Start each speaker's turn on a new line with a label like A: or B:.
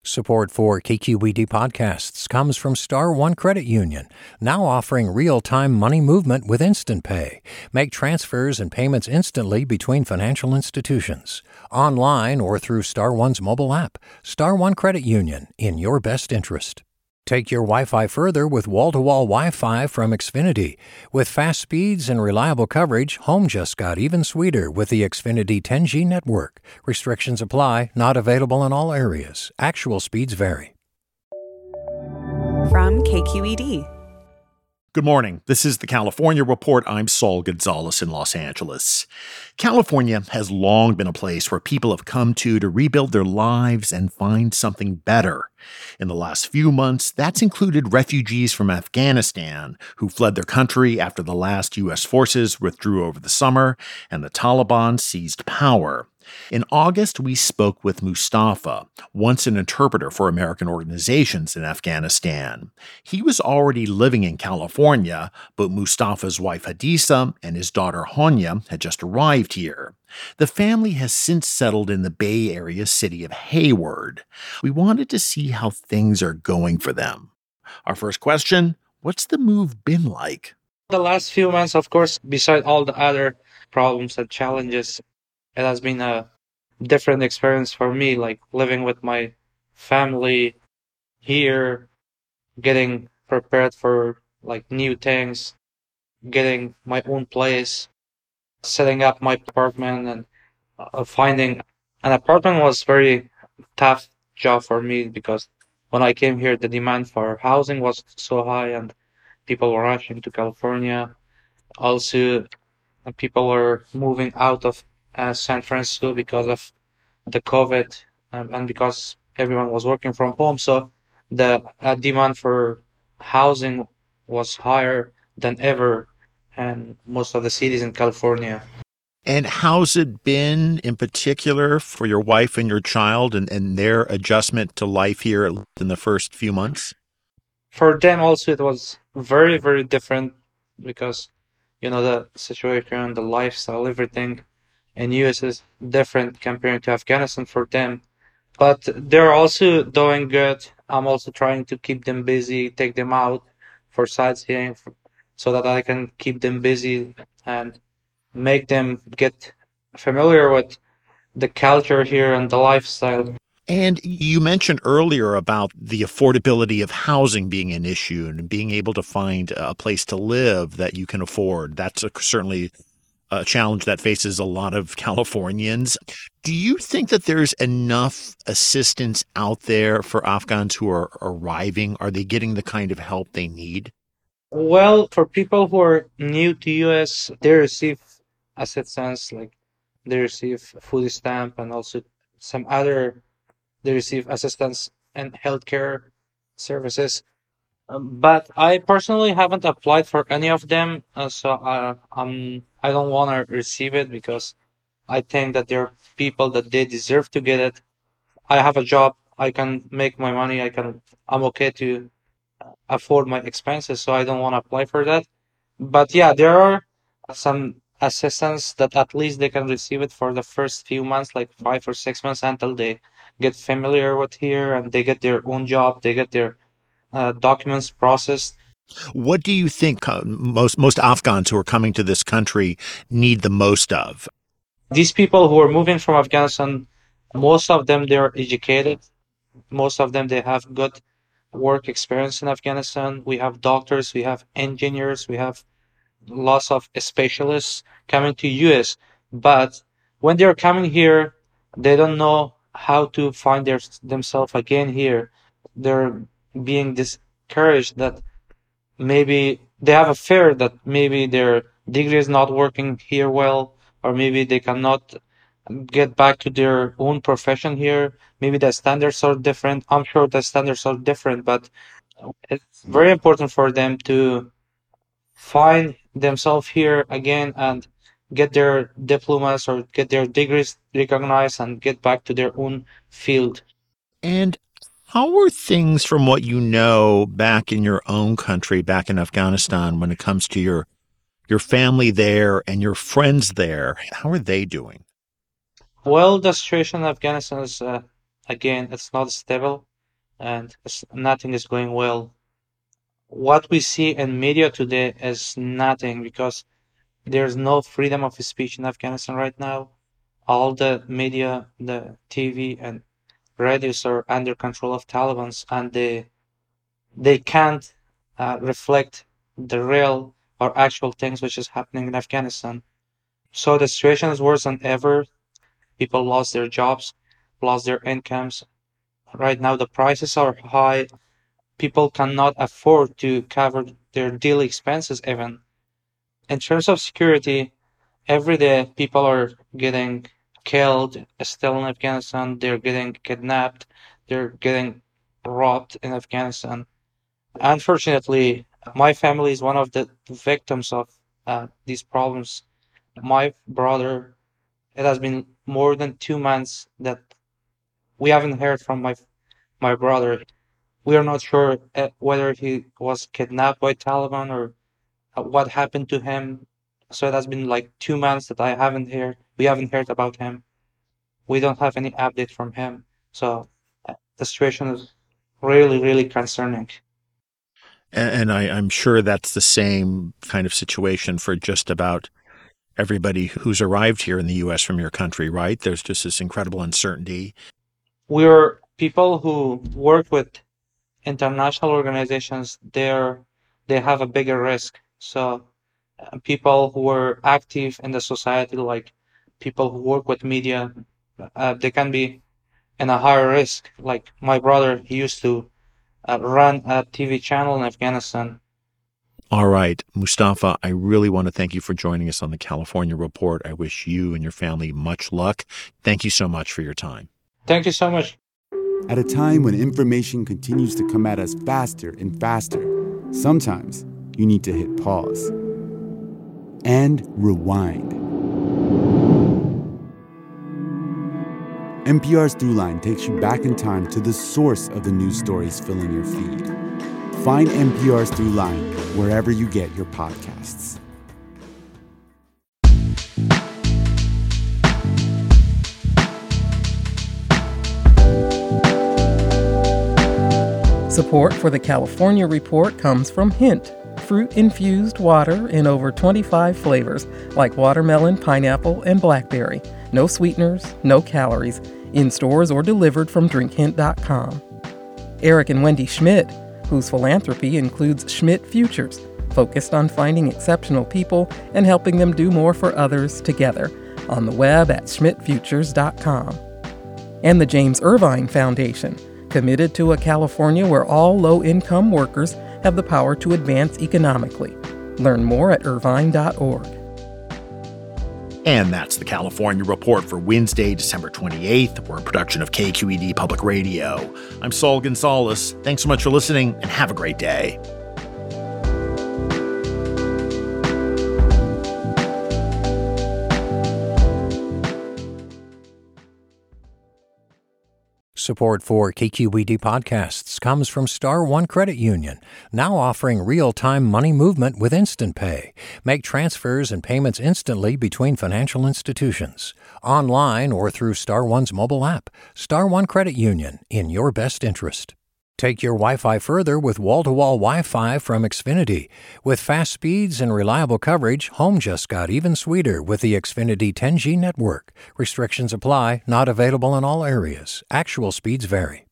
A: Support for KQED podcasts comes from Star One Credit Union, now offering real-time money movement with Instant Pay. Make transfers and payments instantly between financial institutions, online or through Star One's mobile app. Star One Credit Union, in your best interest. Take your Wi-Fi further with wall-to-wall Wi-Fi from Xfinity. With fast speeds and reliable coverage, home just got even sweeter with the Xfinity 10G network. Restrictions apply, not available in all areas. Actual speeds vary.
B: From KQED.
C: Good morning. This is the California Report. I'm Saul Gonzalez in Los Angeles. California has long been a place where people have come to rebuild their lives and find something better. In the last few months, that's included refugees from Afghanistan who fled their country after the last U.S. forces withdrew over the summer and the Taliban seized power. In August, we spoke with Mustafa, once an interpreter for American organizations in Afghanistan. He was already living in California, but Mustafa's wife Hadisa and his daughter Honya had just arrived here. The family has since settled in the Bay Area city of Hayward. We wanted to see how things are going for them. Our first question, what's the move been like?
D: The last few months, of course, beside all the other problems and challenges, it has been a different experience for me, like living with my family here, getting prepared for like new things, getting my own place, setting up my apartment, and finding an apartment was very tough job for me because when I came here, the demand for housing was so high and people were rushing to California. Also, people were moving out of San Francisco because of the COVID and because everyone was working from home. So the demand for housing was higher than ever in most of the cities in California.
C: And how's it been in particular for your wife and your child and their adjustment to life here in the first few months?
D: For them also, it was very, very different because, the situation, the lifestyle, everything in US is different compared to Afghanistan for them. But they're also doing good. I'm also trying to keep them busy, take them out for sightseeing so that I can keep them busy and make them get familiar with the culture here and the lifestyle.
C: And you mentioned earlier about the affordability of housing being an issue and being able to find a place to live that you can afford. That's certainly a challenge that faces a lot of Californians. Do you think that there's enough assistance out there for Afghans who are arriving? Are they getting the kind of help they need?
D: Well, for people who are new to US, they receive assistance, like they receive food stamp and also they receive assistance and healthcare services. But I personally haven't applied for any of them, I don't want to receive it because I think that there are people that they deserve to get it. I have a job, I can make my money, I'm okay to afford my expenses, so I don't want to apply for that. But yeah, there are some assistance that at least they can receive it for the first few months, like 5 or 6 months, until they get familiar with here and they get their own job, they get their documents processed.
C: What do you think most Afghans who are coming to this country need the most of?
D: These people who are moving from Afghanistan, most of them, they're educated. Most of them, they have good work experience in Afghanistan. We have doctors, we have engineers, we have lots of specialists coming to US. But when they're coming here, they don't know how to find themselves again here. They're being discouraged that maybe they have a fear that maybe their degree is not working here well, or maybe they cannot get back to their own profession here. Maybe the standards are different. I'm sure the standards are different, but it's very important for them to find themselves here again and get their diplomas or get their degrees recognized and get back to their own field.
C: And how are things from what you know back in your own country, back in Afghanistan, when it comes to your family there and your friends there? How are they doing?
D: Well, the situation in Afghanistan is, again, it's not stable. and nothing is going well. What we see in media today is nothing because there's no freedom of speech in Afghanistan right now. All the media, the TV and radios are under control of Taliban, and they can't reflect the real or actual things which is happening in Afghanistan. So the situation is worse than ever. People lost their jobs, lost their incomes. Right now the prices are high. People cannot afford to cover their daily expenses even. In terms of security, every day people are getting killed still in Afghanistan. They're getting kidnapped. They're getting robbed in Afghanistan. Unfortunately, my family is one of the victims of these problems. My brother, it has been more than 2 months that we haven't heard from my brother. We are not sure whether he was kidnapped by Taliban or what happened to him. So it has been like 2 months that we haven't heard about him. We don't have any update from him. So the situation is really, really concerning.
C: And I'm sure that's the same kind of situation for just about everybody who's arrived here in the U.S. from your country, right? There's just this incredible uncertainty.
D: We're people who work with international organizations. They have a bigger risk. So people who are active in the society, like people who work with media, they can be in a higher risk. Like my brother, he used to run a TV channel in Afghanistan.
C: All right, Mustafa, I really want to thank you for joining us on the California Report. I wish you and your family much luck. Thank you so much for your time.
D: Thank you so much.
B: At a time when information continues to come at us faster and faster, sometimes you need to hit pause and rewind. NPR's Throughline takes you back in time to the source of the news stories filling your feed. Find NPR's Throughline wherever you get your podcasts.
E: Support for the California Report comes from Hint, fruit-infused water in over 25 flavors like watermelon, pineapple, and blackberry. No sweeteners, no calories, in stores or delivered from drinkhint.com. Eric and Wendy Schmidt, whose philanthropy includes Schmidt Futures, focused on finding exceptional people and helping them do more for others together, on the web at schmidtfutures.com. And the James Irvine Foundation, committed to a California where all low-income workers have the power to advance economically. Learn more at irvine.org.
C: And that's the California Report for Wednesday, December 28th. We're a production of KQED Public Radio. I'm Saul Gonzalez. Thanks so much for listening, and have a great day.
A: Support for KQED podcasts comes from Star One Credit Union, now offering real-time money movement with Instant Pay. Make transfers and payments instantly between financial institutions, online or through Star One's mobile app. Star One Credit Union, in your best interest. Take your Wi-Fi further with wall-to-wall Wi-Fi from Xfinity. With fast speeds and reliable coverage, home just got even sweeter with the Xfinity 10G network. Restrictions apply, not available in all areas. Actual speeds vary.